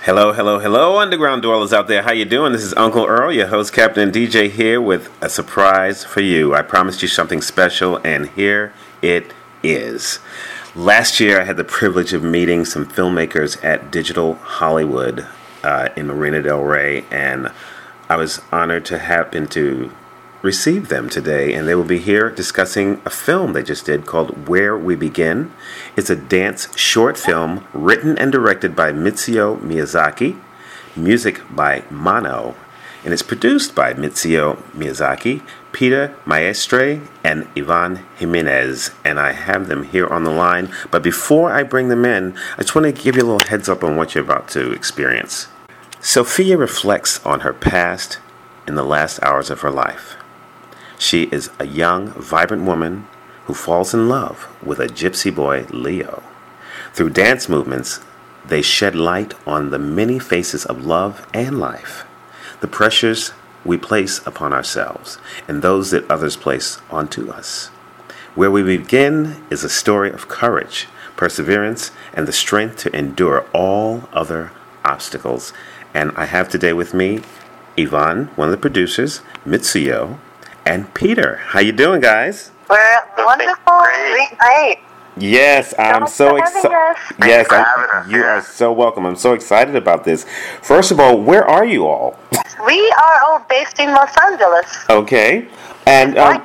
Hello, hello, hello, underground dwellers out there. How you doing? This is Uncle Earl, your host, Captain DJ, here with a surprise for you. I promised you something special, and here it is. Last year, I had the privilege of meeting some filmmakers at Digital Hollywood in Marina del Rey, and I was honored to happen to receive them today, and they will be here discussing a film they just did called Where We Begin. It's a dance short film written and directed by Mitsuo Miyazaki, music by Mono, and it's produced by Mitsuo Miyazaki, Peter Maestre, and Ivan Jimenez, and I have them here on the line. But before I bring them in, I just want to give you a little heads up on what you're about to experience. Sophia reflects on her past in the last hours of her life. She is a young, vibrant woman who falls in love with a gypsy boy, Leo. Through dance movements, they shed light on the many faces of love and life, the pressures we place upon ourselves, and those that others place onto us. Where We Begin is a story of courage, perseverance, and the strength to endure all other obstacles. And I have today with me Ivan, one of the producers, Mitsuo, and Peter. How you doing, guys? We're wonderful. Great. Yes, I'm so excited. Yes, you are so welcome. I'm so excited about this. First of all, where are you all? We are all based in Los Angeles. Okay. And Ivan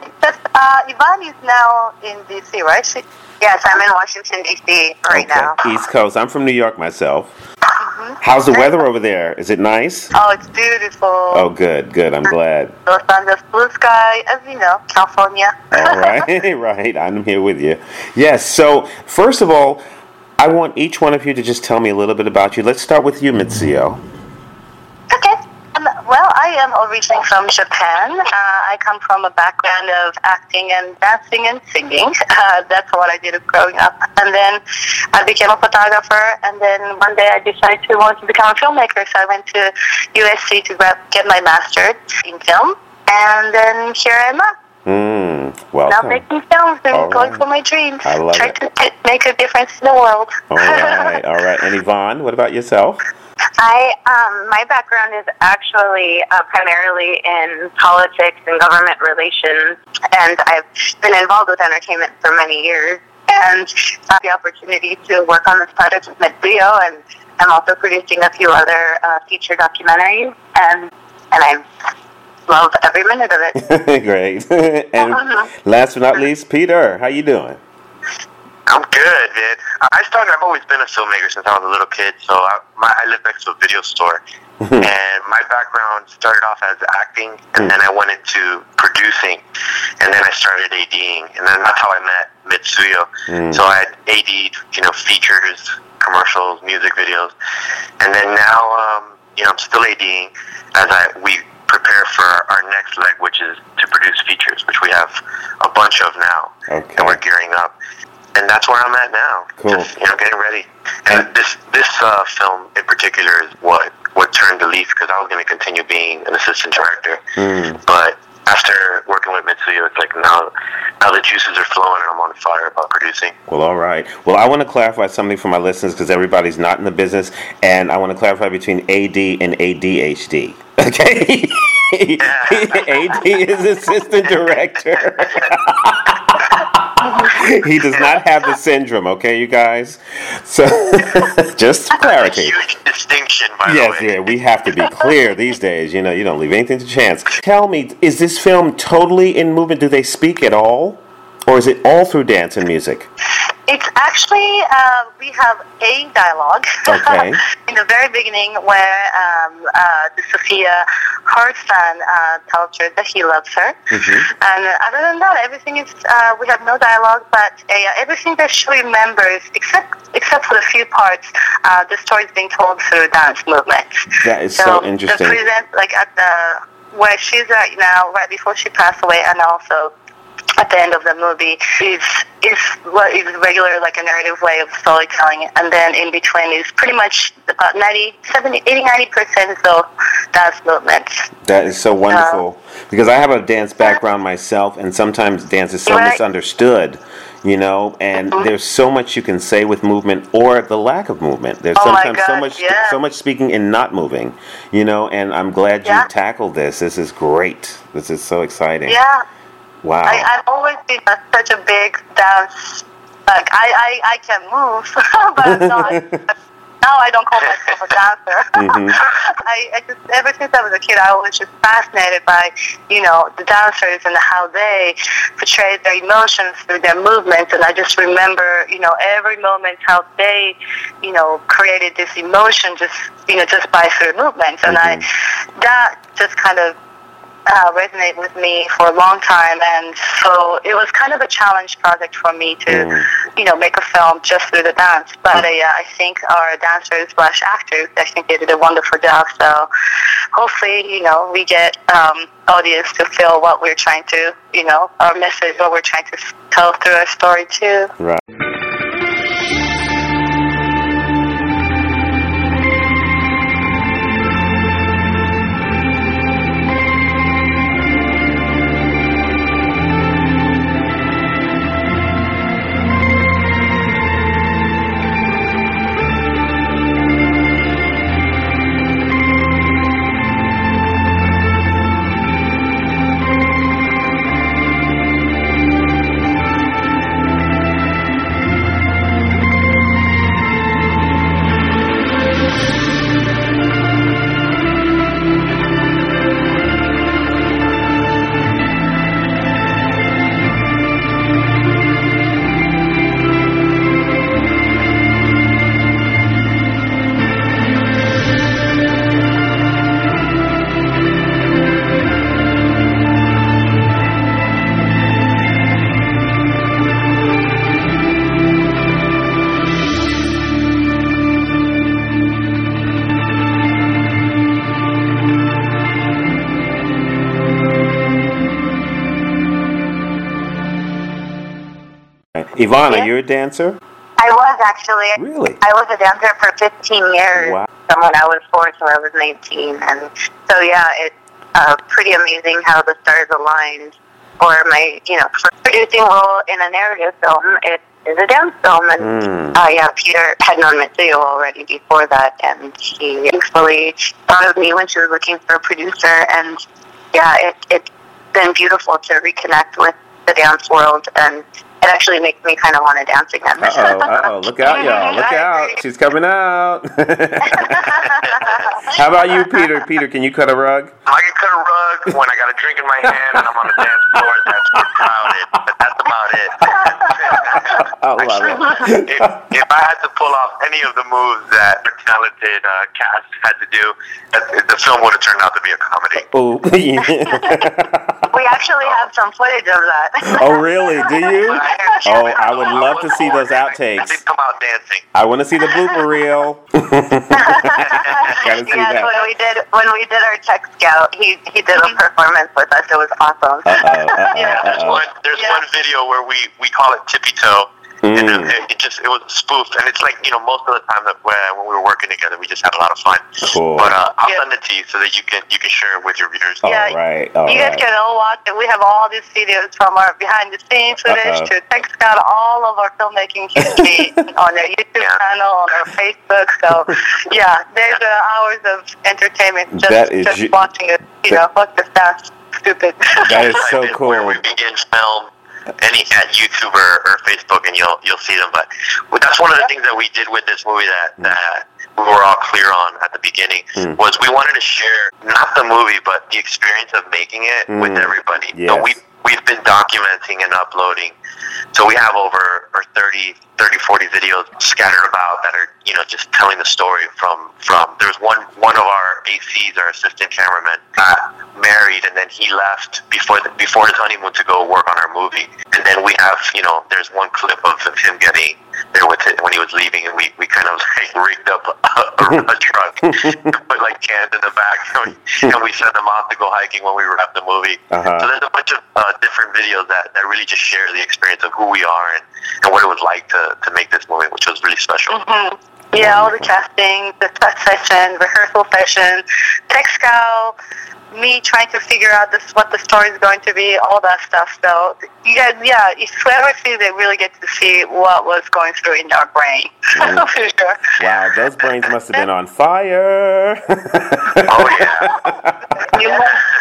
is now in D.C., right? Yes, I'm in Washington, D.C. right now. East Coast. I'm from New York myself. Mm-hmm. How's the weather over there? Is it nice? Oh, it's beautiful. Oh, good. I'm glad. Los Angeles, blue sky, as you know, California. All right, right. I'm here with you. Yes, so first of all, I want each one of you to just tell me a little bit about you. Let's start with you, Mitsuo. Okay. Well, I am originally from Japan. I come from a background of acting and dancing and singing. That's what I did growing up. And then I became a photographer. And then one day I decided to want to become a filmmaker. So I went to USC to get my master's in film. And then here I am. Welcome. Now making films and going for my dreams. I love Trying to make a difference in the world. All right. And Yvonne, what about yourself? My background is actually primarily in politics and government relations, and I've been involved with entertainment for many years, and had the opportunity to work on this project with Mitsuo, and I'm also producing a few other feature documentaries, and I love every minute of it. Great. And last but not least, Peter, how you doing? I'm good, man. I've always been a filmmaker since I was a little kid, so I live next to a video store. And my background started off as acting, and then I went into producing, and then I started ADing, and then that's how I met Mitsuo. So I had AD'd, features, commercials, music videos, and then now, I'm still ADing as we prepare for our next leg, which is to produce features, which we have a bunch of now, and we're gearing up. And that's where I'm at now. Cool. Just, getting ready. And this film in particular is what turned the leaf, because I was going to continue being an assistant director. But after working with Mitsuo, it's like now the juices are flowing and I'm on fire about producing. Well, all right. Well, I want to clarify something for my listeners because everybody's not in the business, and I want to clarify between AD and ADHD. Okay? AD is assistant director. He does not have the syndrome, okay, you guys? So, just clarity. That's a huge distinction, by the way. Yes, yeah, we have to be clear these days. You don't leave anything to chance. Tell me, is this film totally in movement? Do they speak at all? Or is it all through dance and music? It's actually, we have a dialogue in the very beginning where Sophia, her son, tells her that he loves her. And other than that, everything is, we have no dialogue, but everything that she remembers, except for the few parts, the story is being told through dance movements. That is so interesting. The present, where she's right now, right before she passed away, and also at the end of the movie is what is regular, like a narrative way of storytelling, and then in between is pretty much about 90% so dance movements. That is so wonderful, because I have a dance background myself, and sometimes dance is so misunderstood. you know, and there's so much you can say with movement or the lack of movement. There's Oh my sometimes God, so much speaking and not moving, you know, and I'm glad you Yeah. tackled this. This is great. This is so exciting. Yeah. Wow. I've always been such a big dance. Like I can move, but I'm not. Now I don't call myself a dancer. I just ever since I was a kid, I was just fascinated by the dancers and how they portray their emotions through their movements. And I just remember every moment how they created this emotion just by through movements. And that just kind of resonate with me for a long time, and so it was kind of a challenge project for me to make a film just through the dance. But I think our dancers / actors, I think they did a wonderful job. So hopefully we get audience to feel what we're trying to our message, what we're trying to tell through our story too. Right. Yvonne, are you a dancer? I was actually. Really? I was a dancer for 15 years. Wow. From when I was 4 till I was 19. And so, yeah, it's pretty amazing how the stars aligned. Or my, producing role in a narrative film, it is a dance film. And, Peter had known Mitsuyo already before that. And she actually thought of me when she was looking for a producer. And, yeah, it's been beautiful to reconnect with the dance world, and it actually makes me kind of want to dance again. Uh-oh, look out, y'all, look out, she's coming out. How about you, Peter? Peter, can you cut a rug? I can cut a rug when I got a drink in my hand and I'm on the dance floor. That's about it. But that's about it. I love it. If I had to pull off any of the moves that the talented cast had to do, the film would have turned out to be a comedy. Oh, We actually have some footage of that. Oh, really? Do you? Oh, I would love to see those outtakes. I did come out dancing. I want to see the blooper reel. Gotta see Yes, that. when we did our tech scout, he did a performance with us. It was awesome. There's one video where we call it Tippy Toe. And it was a spoof, and it's like most of the time that when we were working together, we just had a lot of fun. Cool. But I'll send it to you so that you can share it with your viewers. All Yeah, right. You guys can all watch it. We have all these videos from our behind-the-scenes footage to Tech Scout, all of our filmmaking history on our YouTube channel, on our Facebook. So, yeah, there's hours of entertainment just watching it. Look, that's stupid. That is so cool. Where we begin film. At YouTube or Facebook, and you'll see them. But that's one of the things that we did with this movie that we were all clear on at the beginning was we wanted to share not the movie but the experience of making it with everybody. Yes. So we've been documenting and uploading. So we have over 30, 40 videos scattered about that are just telling the story from. There's one of our ACs, our assistant cameraman, got married, and then he left before his honeymoon to go work on our movie. And then we have there's one clip of him getting there with it when he was leaving, and we kind of rigged up a truck, put cans in the back, and we sent them off to go hiking when we wrapped the movie. So there's a bunch of different videos that really just share the experience of who we are and what it was like to make this movie, which was really special. Yeah, all the casting, the set session, rehearsal session, Tech Scout, me trying to figure out what the story is going to be, all that stuff. So you guys, if whoever sees it, really get to see what was going through in our brain. For sure. Wow, those brains must have been on fire. Oh yeah.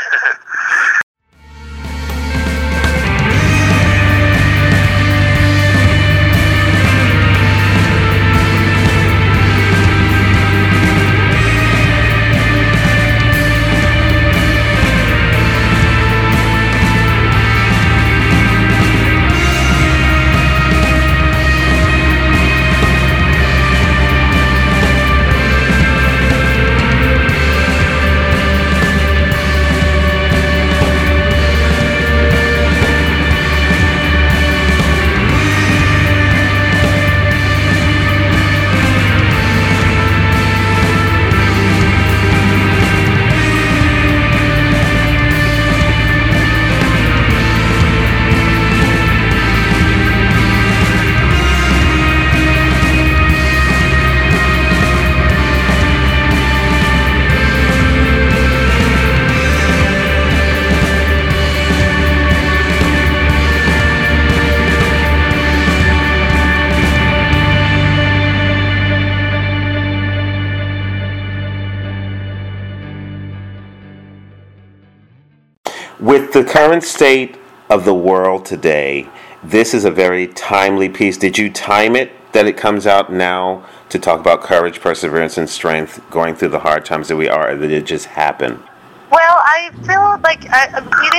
With the current state of the world today, this is a very timely piece. Did you time it that it comes out now to talk about courage, perseverance, and strength going through the hard times that we are, or did it just happen? Well, I feel like it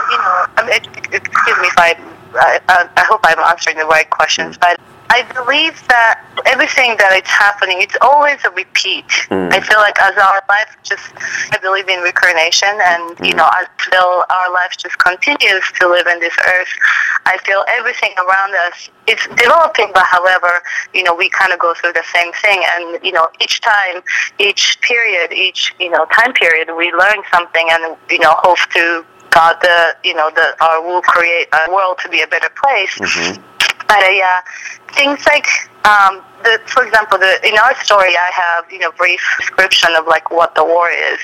is excuse me if I hope I'm answering the right questions, but I believe that everything that is happening, it's always a repeat. I feel like as our life I believe in reincarnation, and, until our life just continues to live in this earth, I feel everything around us is developing, but however, we kind of go through the same thing, and, each time, each period, each, time period, we learn something and, hope to God, our will create a world to be a better place. But things like, for example, in our story, I have brief description of like what the war is.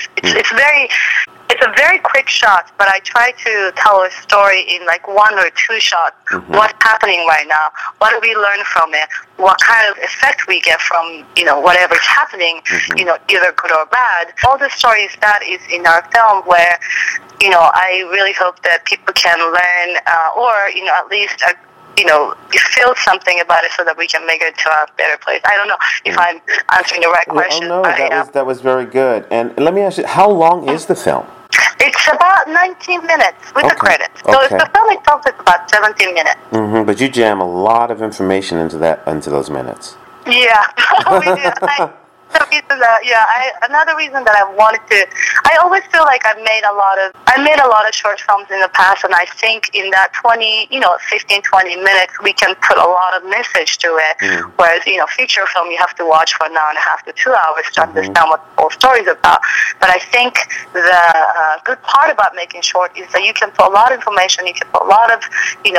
It's a very quick shot, but I try to tell a story in like 1 or 2 shots. What's happening right now? What do we learn from it? What kind of effect we get from whatever's happening? Either good or bad. All the stories that is in our film, where I really hope that people can learn, or at least feel something about it, so that we can make it to a better place. I don't know if I'm answering the right question. Oh no, that was very good. And let me ask you, how long is the film? It's about 19 minutes with the credits. So the film itself is about 17 minutes. But you jam a lot of information into those minutes. Yeah, we do. Another reason that I wanted to, I always feel like I made a lot of short films in the past, and I think in that 15, 20 minutes, we can put a lot of message to it. Whereas, feature film, you have to watch for 1.5 to 2 hours to understand what the whole story is about. But I think the good part about making short is that you can put a lot of information, you can put a lot of,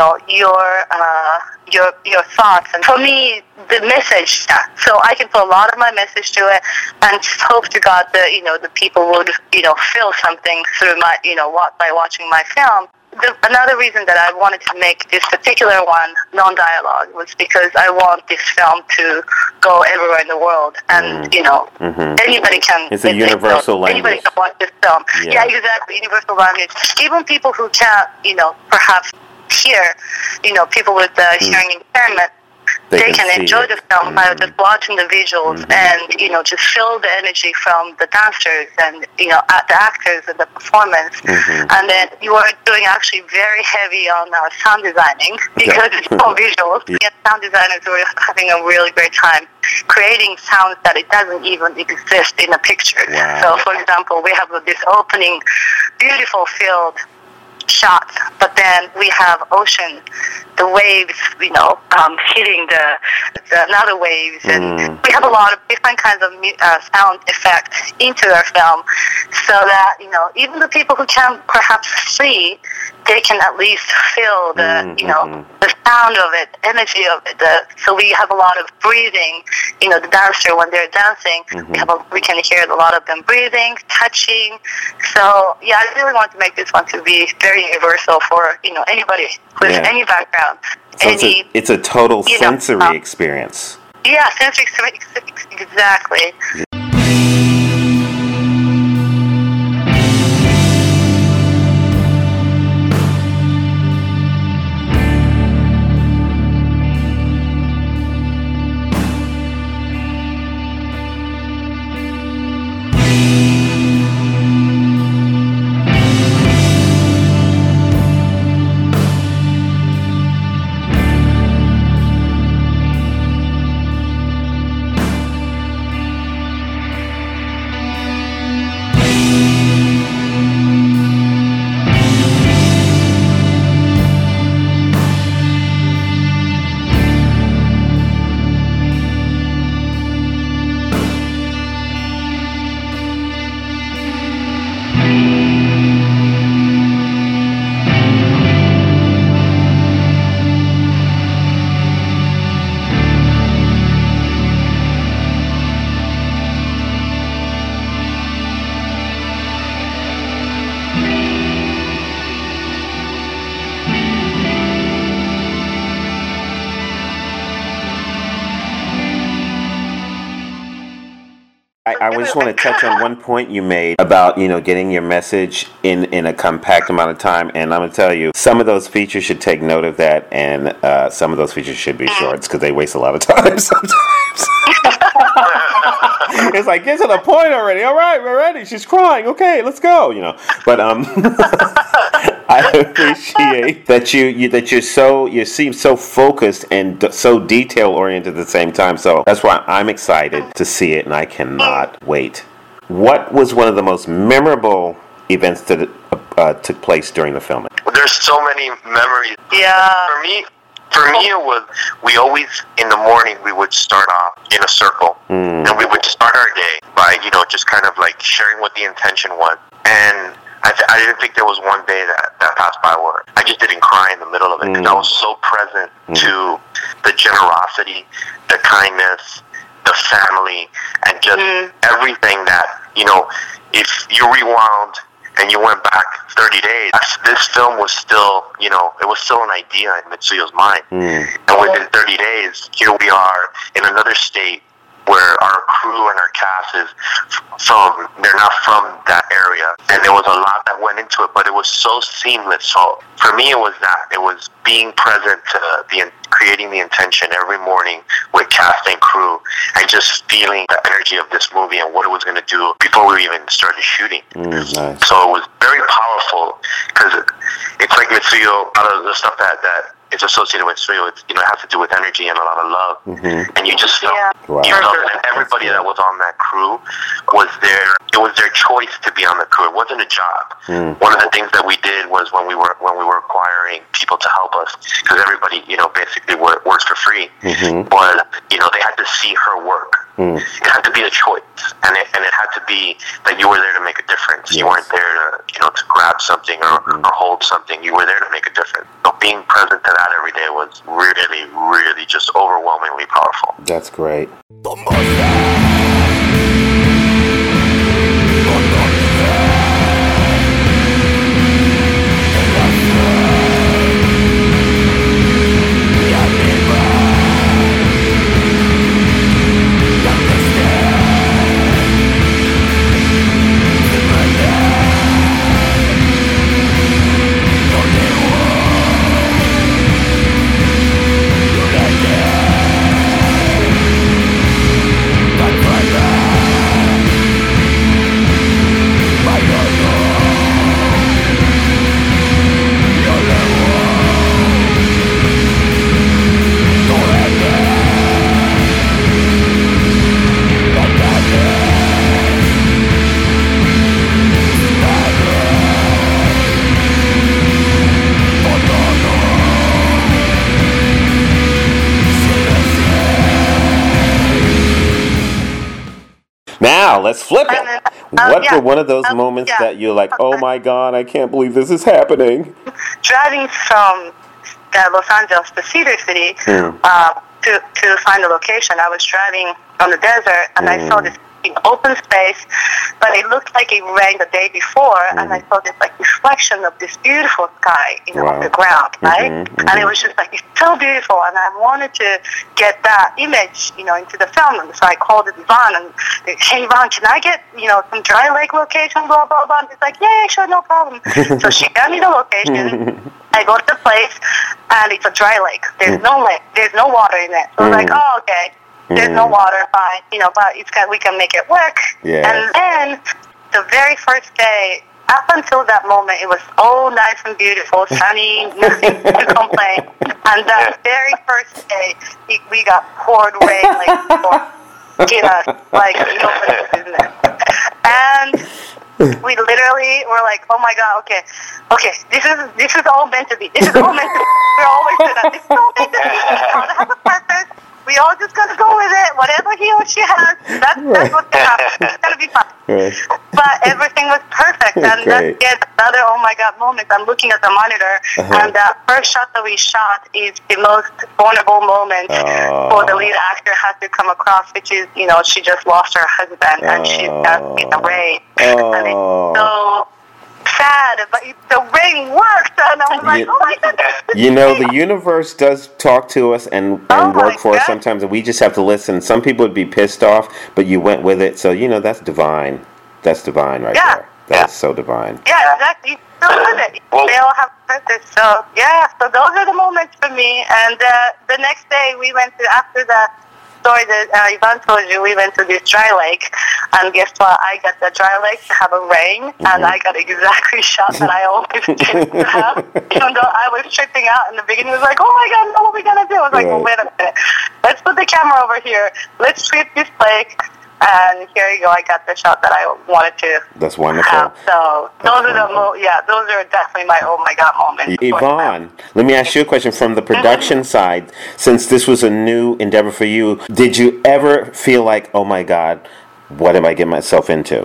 your thoughts, and for me, the message. So I can put a lot of my message to it, and just hope to God that the people would feel something through my by watching my film. Another reason that I wanted to make this particular one non-dialogue was because I want this film to go everywhere in the world, and anybody can. It's a universal language. Anybody can watch this film. Yeah, exactly, universal language. Even people who can't, perhaps hear, people with hearing impairment, they can enjoy the film by just watching the visuals and, just feel the energy from the dancers and, the actors and the performance. And then you are doing actually very heavy on sound designing because it's all visuals. Sound designers were having a really great time creating sounds that it doesn't even exist in a picture. So, for example, we have this opening, beautiful field shots, but then we have ocean, the waves, hitting the another waves, and we have a lot of different kinds of sound effects into our film, so that even the people who can't perhaps see, they can at least feel the the sound of it, energy of it. So we have a lot of breathing. The dancer, when they're dancing, we can hear a lot of them breathing, touching. So yeah, I really want to make this one to be very universal for anybody with any background. So it's a total sensory experience. Yeah, sensory experience, exactly. I just want to touch on one point you made about, getting your message in a compact amount of time. And I'm going to tell you, some of those features should take note of that, and some of those features should be shorts because they waste a lot of time sometimes. It's like, get to the point already. All right, we're ready. She's crying. Okay, let's go. But I appreciate that you seem so focused and so detail oriented at the same time. So that's why I'm excited to see it, and I cannot wait. What was one of the most memorable events that took place during the filming? There's so many memories. Yeah. For me, it was, we always, in the morning, we would start off in a circle. And we would start our day by, just kind of like sharing what the intention was. And I didn't think there was one day that passed by where I just didn't cry in the middle of it. Because I was so present to the generosity, the kindness, the family, and just everything that, if you rewound and you went back 30 days, this film was still, it was still an idea in Mitsuyo's mind. And within 30 days, here we are in another state where our crew and our cast is they're not from that area. And there was a lot that went into it, but it was so seamless. So for me, it was being present to creating the intention every morning with cast and crew, and just feeling the energy of this movie and what it was going to do before we even started shooting. Nice. So it was very powerful, because it's like Mitsuyo, out of the stuff that is associated with Mitsuyo, it has to do with energy and a lot of love. And you just felt, that everybody that was on that crew it was their choice to be on the crew. It wasn't a job. One of the things that we did was when we were acquiring people to help us, because everybody, basically works for free, but, they had to see her work. It had to be a choice, and it had to be that you were there to make a difference. You weren't there to grab something or hold something. You were there to make a difference. So being present to that every day was really, really just overwhelmingly powerful. That's great. Now, let's flip it. What were one of those moments that you're like, oh my God, I can't believe this is happening? Driving from Los Angeles to Cedar City to find a location. I was driving on the desert, and I saw this open space, but it looked like it rained the day before, and I saw this like reflection of this beautiful sky, on the ground, right? And it was just like, it's so beautiful, and I wanted to get that image, into the film. And so I called Yvonne and, hey Yvonne, can I get, some dry lake location, blah, blah, blah. And he's like, yeah, sure, no problem. So she got me the location. I go to the place, and it's a dry lake. There's no lake. There's no water in it. So I was like, oh, okay. There's no water, fine, but we can make it work. Yeah. And then the very first day, up until that moment, it was all nice and beautiful, sunny, nothing to complain. And that very first day, we got poured rain like nobody's business. And we literally were like, oh my God, okay, this is all meant to be. This is all meant to be. We're always saying that. This is all meant to be. It's all have a purpose. We all just gotta go with it. Whatever he or she has, that's what's gonna happen. It's gonna be fine. Right. But everything was perfect, and that's yet another oh my God moment. I'm looking at the monitor, and that first shot that we shot is the most vulnerable moment for the lead actor has to come across, which is she just lost her husband, and she's got in the rain, and it's so sad, but the rain worked, and I was like, oh my God. The universe does talk to us and work for us sometimes, and we just have to listen. Some people would be pissed off, but you went with it, so that's divine. That's divine right there. That's so divine. Yeah, exactly. Still with it. They all have purpose. So those are the moments for me. And the next day we went to, after that story that Yvonne told you, we went to this dry lake, and guess what? I got the dry lake to have a rain, and I got exactly shot that I always did to have. Even though I was tripping out in the beginning, it was like, oh my God, no, what are we gonna do? I was like, well, wait a minute, let's put the camera over here, let's sweep this lake, and here you go. I got the shot that I wanted to. That's wonderful. Have. So those are those are definitely my oh my God moments. Yvonne, let me ask you a question from the production side. Since this was a new endeavor for you, did you ever feel like, oh my God, what am I getting myself into?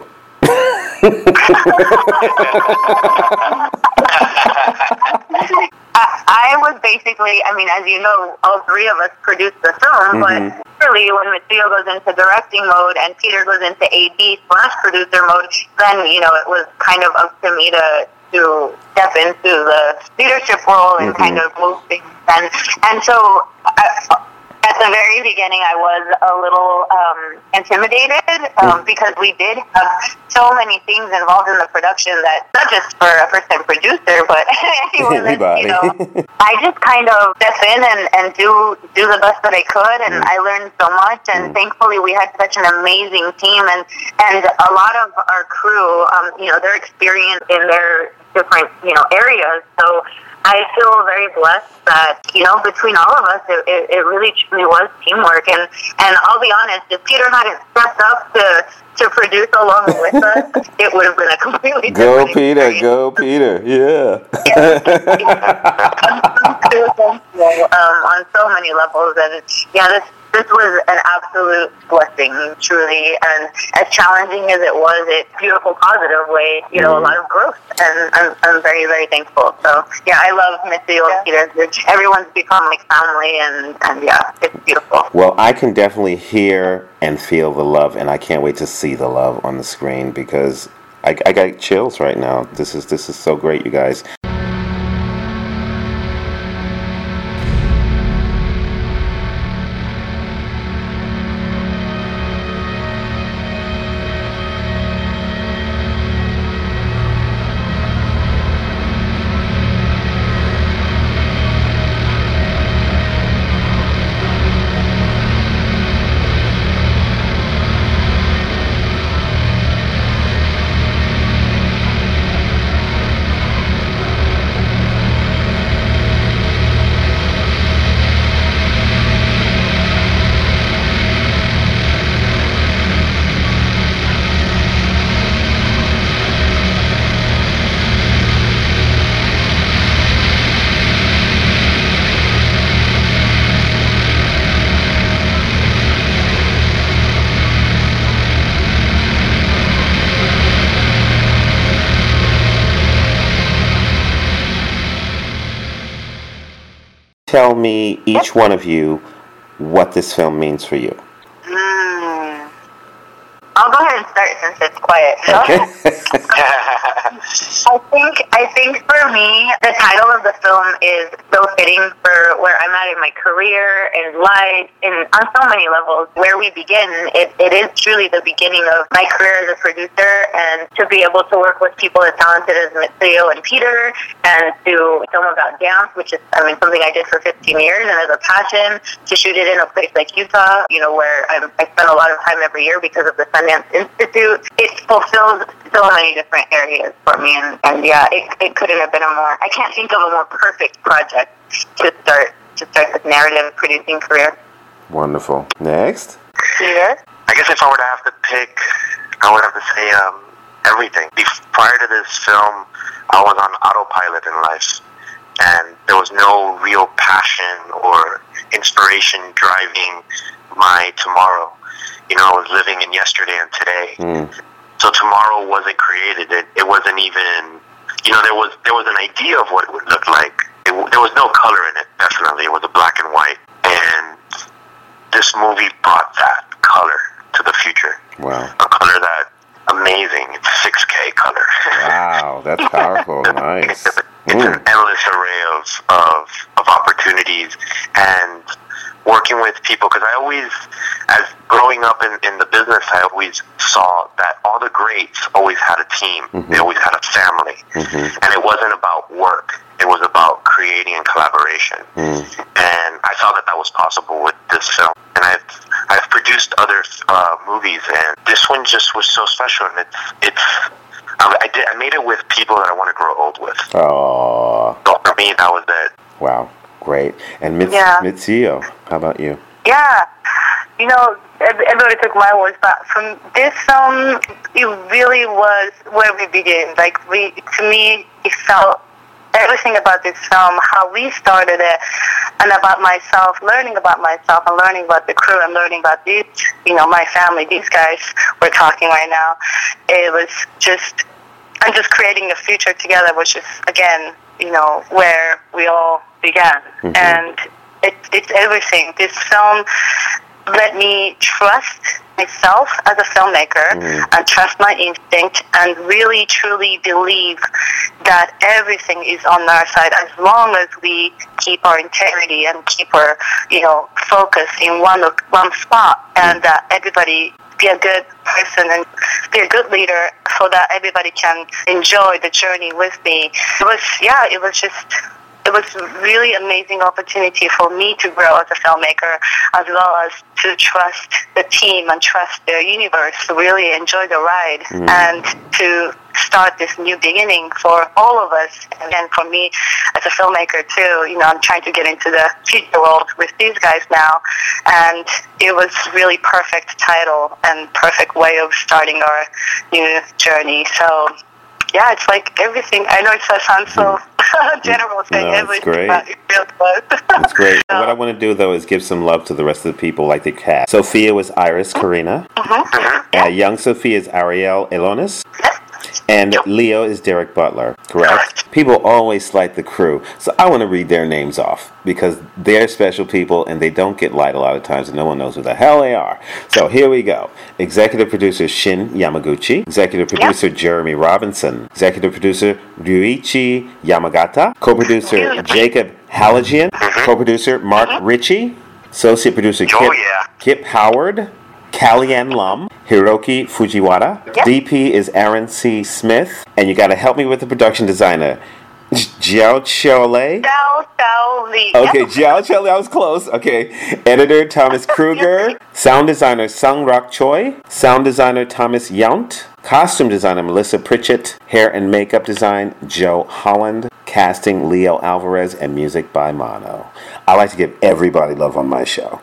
I was basically, as you know, all three of us produced the film, but really when Mateo goes into directing mode and Peter goes into AD/producer mode, then, it was kind of up to me to step into the leadership role and kind of move things. And so at the very beginning, I was a little intimidated because we did have so many things involved in the production that not just for a first-time producer, but anyone that, I just kind of step in and do the best that I could, and I learned so much. And thankfully, we had such an amazing team, and a lot of our crew, they're experienced in their different areas. So I feel very blessed that, between all of us, it really truly was teamwork. And I'll be honest, if Peter hadn't stepped up to produce along with us, it would have been a completely different experience. Go Peter, yeah. On so many levels, and this was an absolute blessing, truly, and as challenging as it was, it's a beautiful, positive way, a lot of growth, and I'm very, very thankful. So, I love Mateo and Peter. Everyone's become like family, and it's beautiful. Well, I can definitely hear and feel the love, and I can't wait to see the love on the screen, because I got chills right now. This is so great, you guys. tell me, each one of you, what this film means for you? I'll go ahead and start since it's quiet. Okay. I think for me, the title of the film is so fitting for where I'm at in my career and life, and on so many levels. Where we begin, it is truly the beginning of my career as a producer, and to be able to work with people as talented as Mitsuyo and Peter, and to film about dance, which is, something I did for 15 years, and as a passion, to shoot it in a place like Utah, where I spend a lot of time every year because of the Sundance Institute. It fulfills so many different areas for me, and yeah, it couldn't have been I can't think of a more perfect project to start this narrative producing career. Wonderful. Next. Peter? I guess if I were to have to pick, I would have to say everything. Prior to this film, I was on autopilot in life, and there was no real passion or inspiration driving my tomorrow. I was living in yesterday and today. So tomorrow wasn't created. It wasn't even, there was an idea of what it would look like. There was no color in it, definitely. It was a black and white. And this movie brought that color to the future. Wow. A color that, amazing. It's 6K color. Wow, that's powerful. Nice. It's an endless array of opportunities, and working with people, because I always, as growing up in the business, I always saw that all the greats always had a team. They always had a family. And it wasn't about work. It was about creating and collaboration. And I saw that was possible with this film. And I've produced other movies, and this one just was so special. And I made it with people that I want to grow old with. Oh. So for me, that was it. Wow. Great. And Mitsuyo, how about you? Yeah. Everybody took my words, but from this film, it really was where we began. To me, it felt everything about this film, how we started it, and about myself, learning about myself, and learning about the crew, and learning about these, my family, these guys we're talking right now. It was just creating a future together, which is, again, where we all began. And it's everything. This film let me trust myself as a filmmaker and trust my instinct and really truly believe that everything is on our side as long as we keep our integrity and keep our focus in one spot, and that everybody be a good person and be a good leader so that everybody can enjoy the journey with me. It was really amazing opportunity for me to grow as a filmmaker, as well as to trust the team and trust the universe, to really enjoy the ride and to start this new beginning for all of us. And then for me as a filmmaker too, I'm trying to get into the future world with these guys now, and it was really perfect title and perfect way of starting our new journey. So yeah, it's like everything. I know it sounds so general saying everything, great. but it really was. That's great. What I want to do, though, is give some love to the rest of the people, like the cast. Sophia was Iris Karina. Young Sophia is Ariel Elonis. And Leo is Derek Butler, correct? People always slight the crew, so I want to read their names off because they're special people and they don't get light a lot of times and no one knows who the hell they are. So here we go. Executive producer Shin Yamaguchi, executive producer Jeremy Robinson, executive producer Ryuichi Yamagata, co-producer Jacob Halagian, co-producer Mark Ritchie, associate producer Kip Howard, Kallianne Lum, Hiroki Fujiwara. DP is Aaron C. Smith. And you got to help me with the production designer. Jiao Chole. Xiao Li. Okay, Jiao Chole, I was close. Okay. Editor Thomas Kruger. Sound designer Sung Rock Choi. Sound designer Thomas Yount. Costume designer Melissa Pritchett. Hair and makeup design Joe Holland. Casting Leo Alvarez. And music by Mono. I like to give everybody love on my show.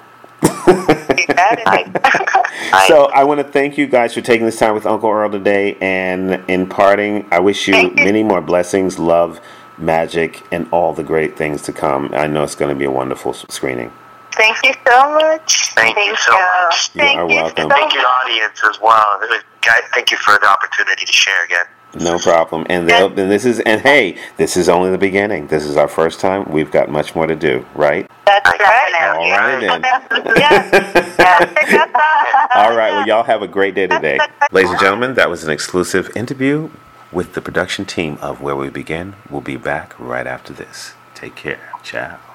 So I want to thank you guys for taking this time with Uncle Earl today, and in parting, I wish you many more blessings, love, magic, and all the great things to come. I know it's going to be a wonderful screening. Thank you so much. Thank you so much. You are welcome. Thank you, audience, as well. Guys, thank you for the opportunity to share again. No problem. And this is only the beginning. This is our first time. We've got much more to do, right? That's right. All right then. Yes. All right. Well, y'all have a great day today. Ladies and gentlemen, that was an exclusive interview with the production team of Where We Begin. We'll be back right after this. Take care. Ciao.